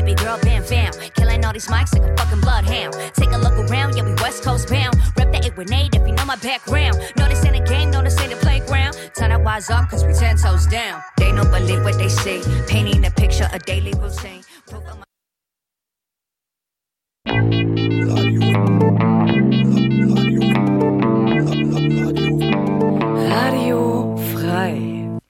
baby girl been found. Killing all these mics like a fucking bloodhound. Take a look around, yeah, we West Coast bound. Rep the 8 with Nate if you know my background. No, this ain't a game, no, this ain't a playground. Turn that wise up, cause we 10 toes down. They don't believe what they see. Painting a picture, a daily routine. Radio frei.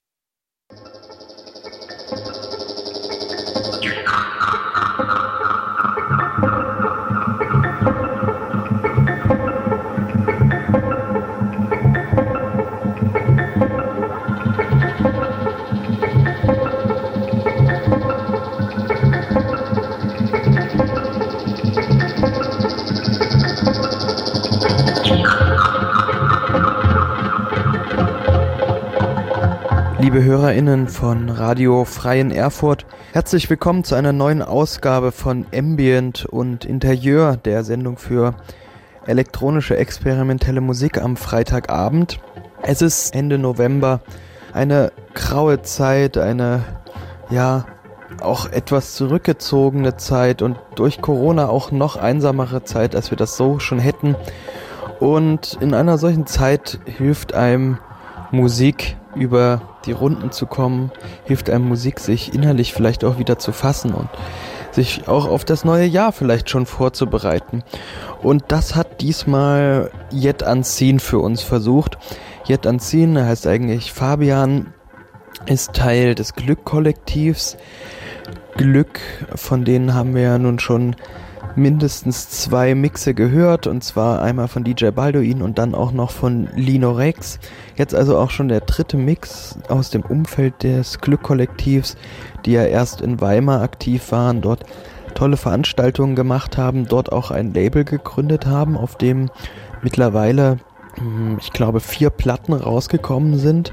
Liebe HörerInnen von Radio Frei in Erfurt, herzlich willkommen zu einer neuen Ausgabe von Ambient und Interieur, der Sendung für elektronische experimentelle Musik am Freitagabend. Es ist Ende November, eine graue Zeit, eine, ja, auch etwas zurückgezogene Zeit und durch Corona auch noch einsamere Zeit, als wir das so schon hätten. Und in einer solchen Zeit hilft einem Musik über die Runden zu kommen, hilft einem Musik, sich innerlich vielleicht auch wieder zu fassen und sich auch auf das neue Jahr vielleicht schon vorzubereiten. Und das hat diesmal Yet Unseen für uns versucht. Yet Unseen heißt eigentlich Fabian, ist Teil des Glück-Kollektivs. Glück, von denen haben wir ja nun schon mindestens 2 Mixe gehört, und zwar einmal von DJ Balduin und dann auch noch von Lino Rex. Jetzt also auch schon der 3. Mix aus dem Umfeld des Glück-Kollektivs, die ja erst in Weimar aktiv waren, dort tolle Veranstaltungen gemacht haben, dort auch ein Label gegründet haben, auf dem mittlerweile, ich glaube, 4 Platten rausgekommen sind.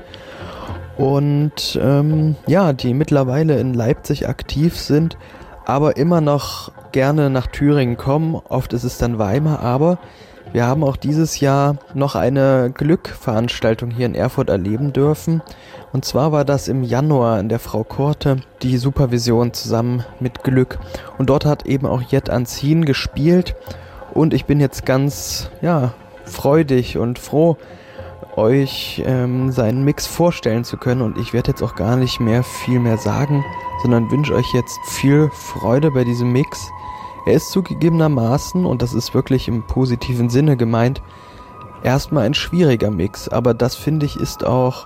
Und die mittlerweile in Leipzig aktiv sind, aber immer noch gerne nach Thüringen kommen. Oft ist es dann Weimar, aber wir haben auch dieses Jahr noch eine Glück-Veranstaltung hier in Erfurt erleben dürfen. Und zwar war das im Januar in der Frau Korte, die Supervision zusammen mit Glück. Und dort hat eben auch Yet Unseen gespielt. Und ich bin jetzt ganz, freudig und froh, euch seinen Mix vorstellen zu können. Und ich werde jetzt auch gar nicht mehr viel mehr sagen, sondern wünsche euch jetzt viel Freude bei diesem Mix. Er ist zugegebenermaßen, und das ist wirklich im positiven Sinne gemeint, erstmal ein schwieriger Mix. Aber das, finde ich, ist auch,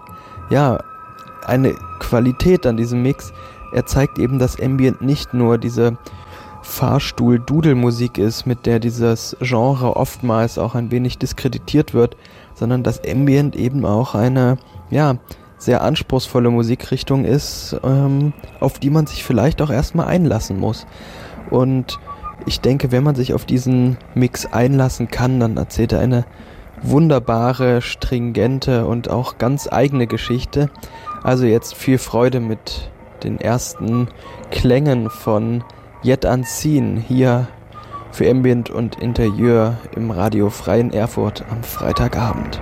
eine Qualität an diesem Mix. Er zeigt eben, dass Ambient nicht nur diese Fahrstuhl-Dudelmusik ist, mit der dieses Genre oftmals auch ein wenig diskreditiert wird, sondern dass Ambient eben auch eine, sehr anspruchsvolle Musikrichtung ist, auf die man sich vielleicht auch erstmal einlassen muss. Und ich denke, wenn man sich auf diesen Mix einlassen kann, dann erzählt er eine wunderbare, stringente und auch ganz eigene Geschichte. Also jetzt viel Freude mit den ersten Klängen von Yet Unseen hier für Ambient und Interieur im Radio Frei in Erfurt am Freitagabend.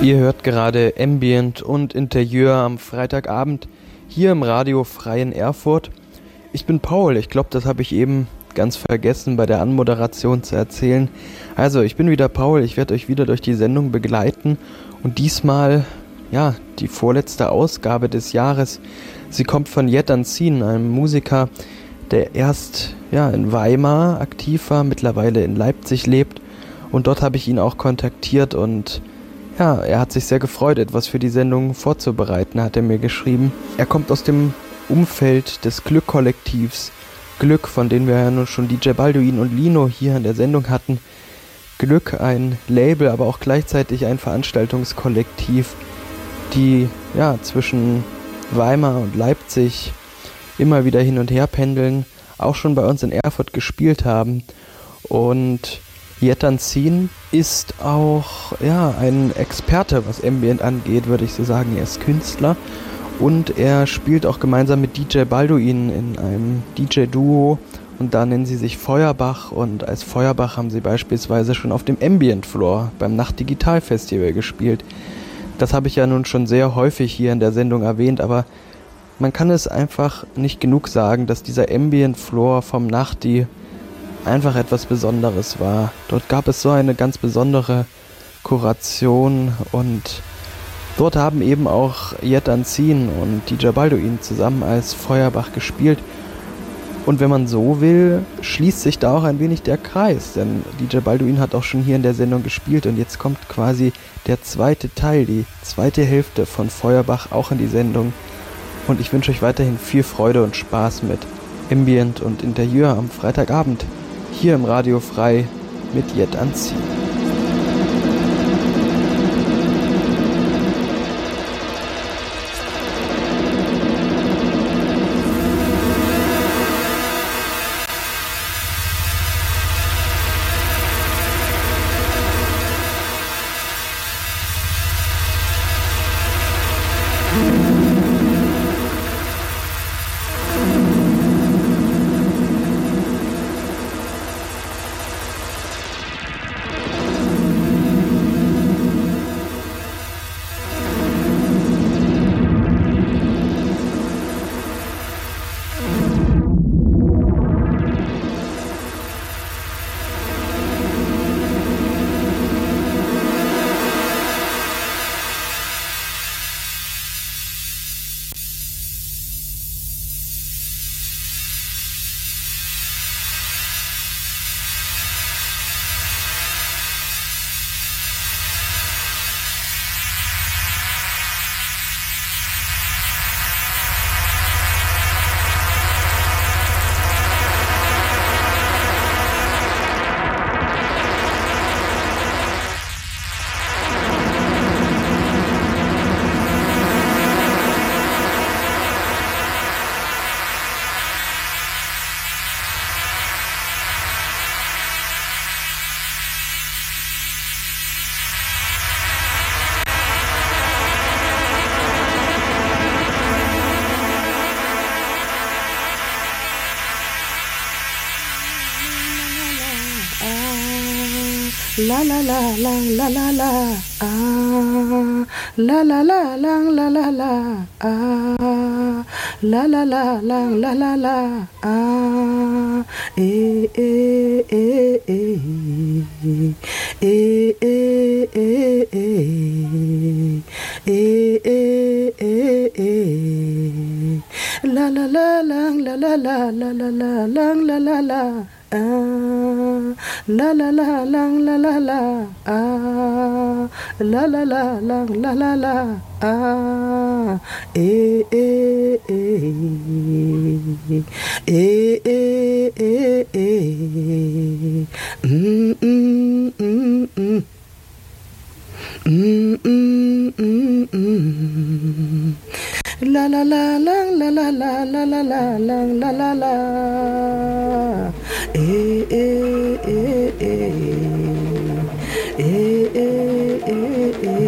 Ihr hört gerade Ambient und Interieur am Freitagabend hier im Radio Frei in Erfurt. Ich bin Paul, ich glaube, das habe ich eben ganz vergessen bei der Anmoderation zu erzählen. Also, ich bin wieder Paul, ich werde euch wieder durch die Sendung begleiten und diesmal, ja, die vorletzte Ausgabe des Jahres. Sie kommt von Yet Unseen, einem Musiker, der erst in Weimar aktiv war, mittlerweile in Leipzig lebt und dort habe ich ihn auch kontaktiert und ja, er hat sich sehr gefreut, etwas für die Sendung vorzubereiten, hat er mir geschrieben. Er kommt aus dem Umfeld des Glück-Kollektivs. Glück, von denen wir ja nun schon DJ Balduin und Lino hier in der Sendung hatten. Glück, ein Label, aber auch gleichzeitig ein Veranstaltungskollektiv, die zwischen Weimar und Leipzig immer wieder hin und her pendeln, auch schon bei uns in Erfurt gespielt haben. Und Yet Unseen ist auch ein Experte, was Ambient angeht, würde ich so sagen. Er ist Künstler und er spielt auch gemeinsam mit DJ Balduin in einem DJ-Duo und da nennen sie sich Feuerbach und als Feuerbach haben sie beispielsweise schon auf dem Ambient Floor beim Nacht-Digital-Festival gespielt. Das habe ich ja nun schon sehr häufig hier in der Sendung erwähnt, aber man kann es einfach nicht genug sagen, dass dieser Ambient Floor vom Nachti einfach etwas Besonderes war. Dort gab es so eine ganz besondere Kuration und dort haben eben auch Yet Unseen und DJ Balduin zusammen als Feuerbach gespielt. Und wenn man so will, schließt sich da auch ein wenig der Kreis, denn DJ Balduin hat auch schon hier in der Sendung gespielt und jetzt kommt quasi der zweite Teil, die zweite Hälfte von Feuerbach auch in die Sendung. Und ich wünsche euch weiterhin viel Freude und Spaß mit Ambient und Interieur am Freitagabend. Hier im Radio Frei mit Yet Unseen. La la la lang la la la ah la la la lang la la la ah la la la lang la la la ah eh eh eh eh eh eh eh eh eh eh eh la la la lang la la la la la la lang la la la la la la lang la la la la la la lang la la la eh eh eh eh eh eh la la la lang la la la la la la lang la la la eh eh eh eh eh eh eh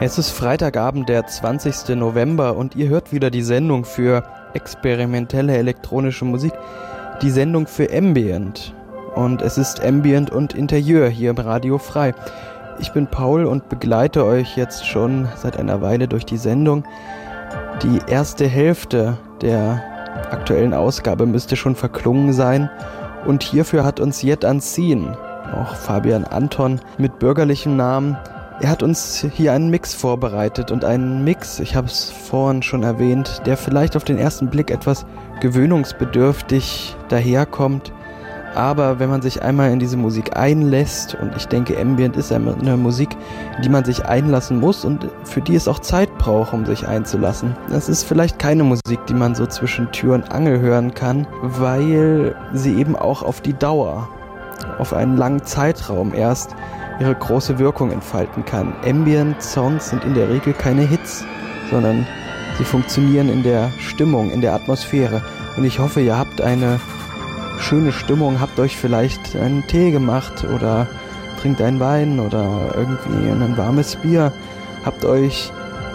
Es ist Freitagabend, der 20. November und ihr hört wieder die Sendung für experimentelle elektronische Musik, die Sendung für Ambient. Und es ist Ambient und Interieur hier im Radio Frei. Ich bin Paul und begleite euch jetzt schon seit einer Weile durch die Sendung. Die erste Hälfte der aktuellen Ausgabe müsste schon verklungen sein und hierfür hat uns Yet Unseen, auch Fabian Anton mit bürgerlichem Namen, er hat uns hier einen Mix vorbereitet und einen Mix, ich habe es vorhin schon erwähnt, der vielleicht auf den ersten Blick etwas gewöhnungsbedürftig daherkommt, aber wenn man sich einmal in diese Musik einlässt, und ich denke Ambient ist eine Musik, in die man sich einlassen muss und für die es auch Zeit braucht, um sich einzulassen. Das ist vielleicht keine Musik, die man so zwischen Tür und Angel hören kann, weil sie eben auch auf die Dauer, auf einen langen Zeitraum erst ihre große Wirkung entfalten kann. Ambient-Songs sind in der Regel keine Hits, sondern sie funktionieren in der Stimmung, in der Atmosphäre. Und ich hoffe, ihr habt eine schöne Stimmung, habt euch vielleicht einen Tee gemacht oder trinkt einen Wein oder irgendwie ein warmes Bier, habt euch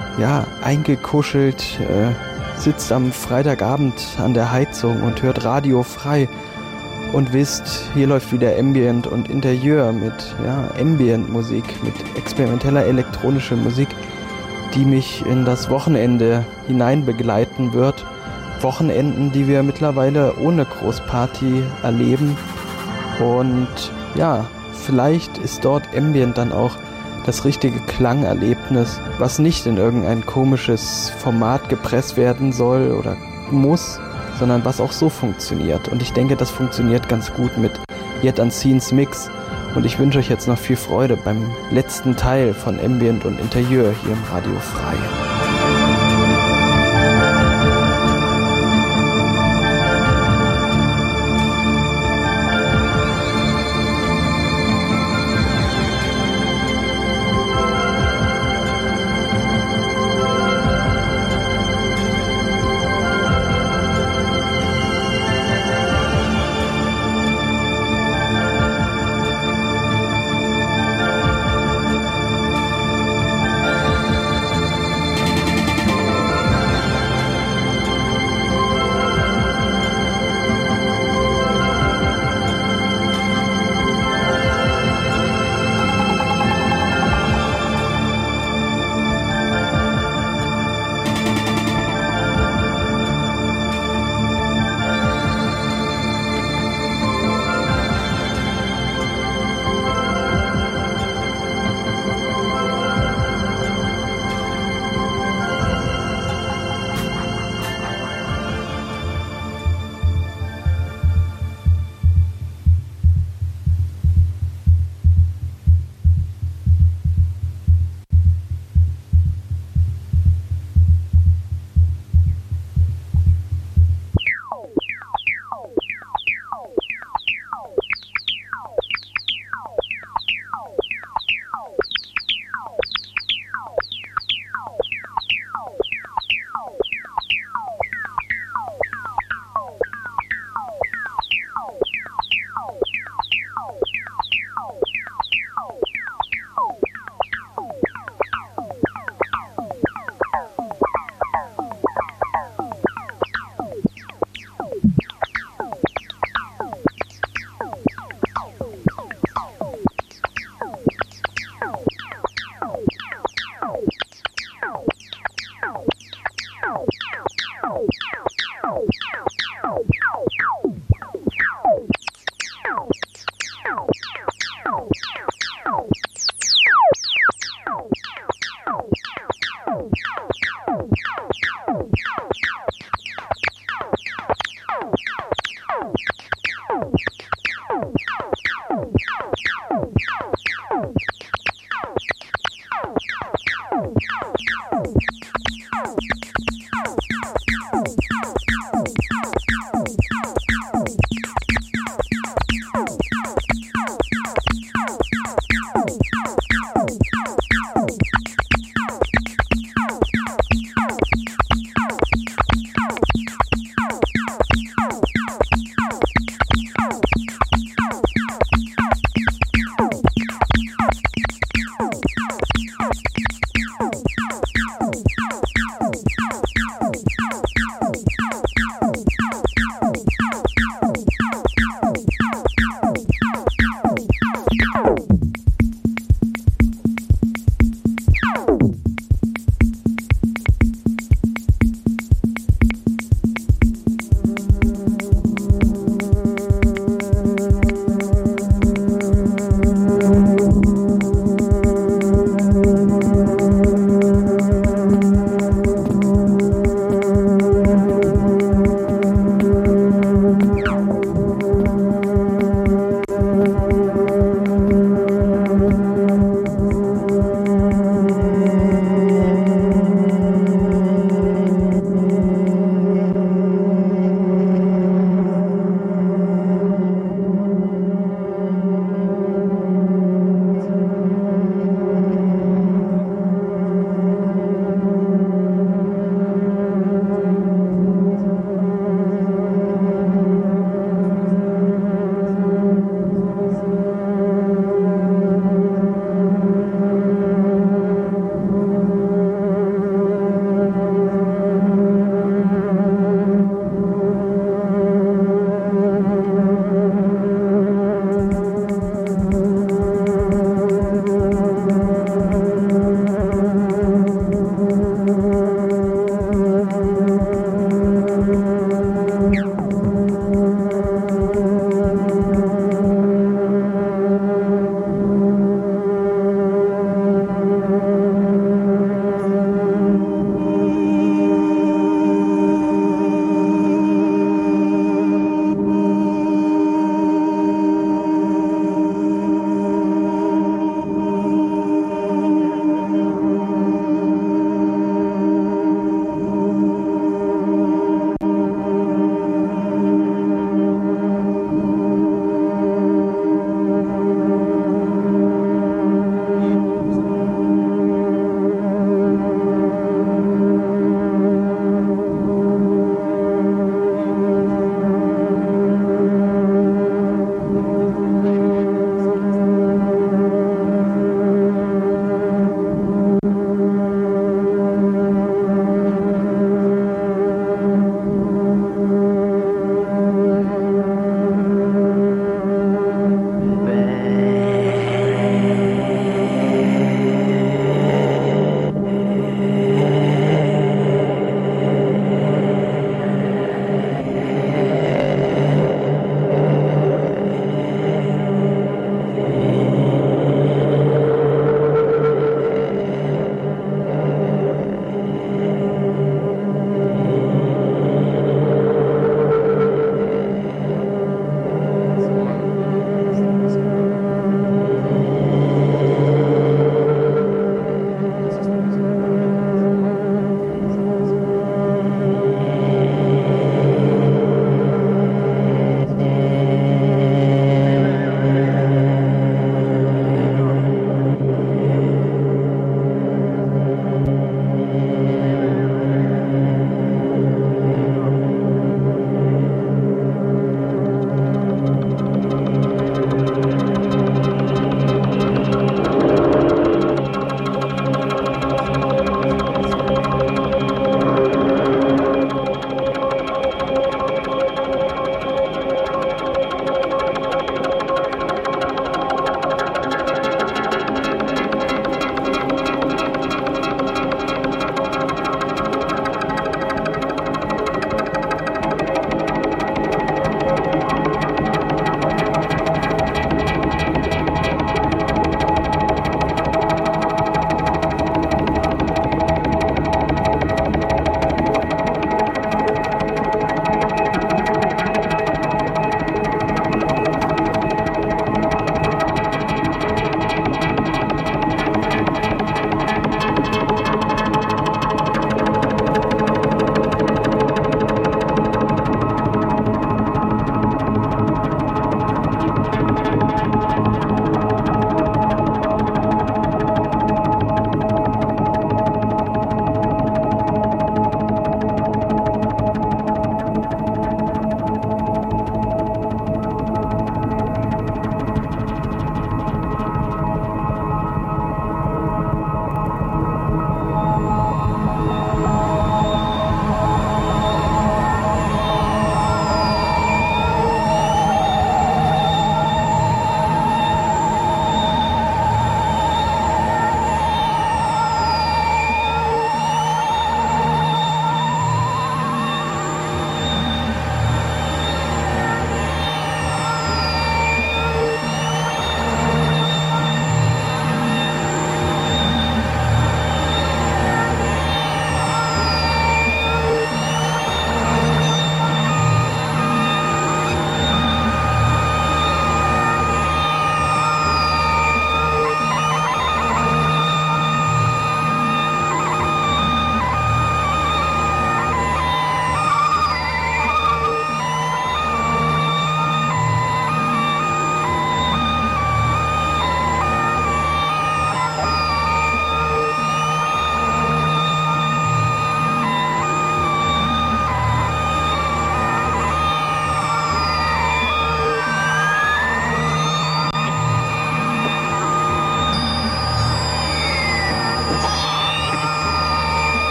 eingekuschelt, sitzt am Freitagabend an der Heizung und hört Radio Frei und wisst, hier läuft wieder Ambient und Interieur mit Ambient-Musik, mit experimenteller elektronischer Musik, die mich in das Wochenende hinein begleiten wird. Wochenenden, die wir mittlerweile ohne Großparty erleben. Und ja, vielleicht ist dort Ambient dann auch das richtige Klangerlebnis, was nicht in irgendein komisches Format gepresst werden soll oder muss, sondern was auch so funktioniert. Und ich denke, das funktioniert ganz gut mit Yet Unseens Mix. Und ich wünsche euch jetzt noch viel Freude beim letzten Teil von Ambient und Interieur hier im Radio Frei.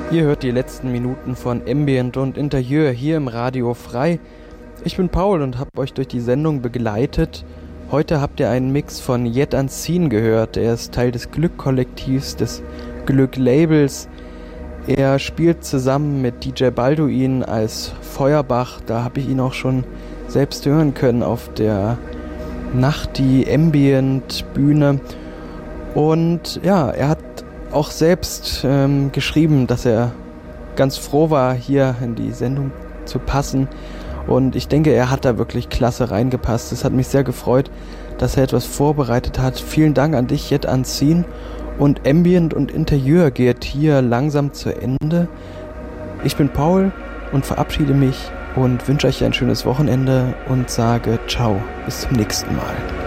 Ihr hört die letzten Minuten von Ambient und Interieur hier im Radio Frei. Ich bin Paul und habe euch durch die Sendung begleitet. Heute habt ihr einen Mix von Yet Unseen gehört. Er ist Teil des Glück-Kollektivs, des Glück-Labels. Er spielt zusammen mit DJ Balduin als Feuerbach. Da habe ich ihn auch schon selbst hören können auf der Nachti Ambient Bühne. Und ja, er hat auch selbst geschrieben, dass er ganz froh war, hier in die Sendung zu passen. Und ich denke, er hat da wirklich klasse reingepasst. Es hat mich sehr gefreut, dass er etwas vorbereitet hat. Vielen Dank an dich, Yet Unseen. Und Ambient und Interieur geht hier langsam zu Ende. Ich bin Paul und verabschiede mich und wünsche euch ein schönes Wochenende und sage ciao, bis zum nächsten Mal.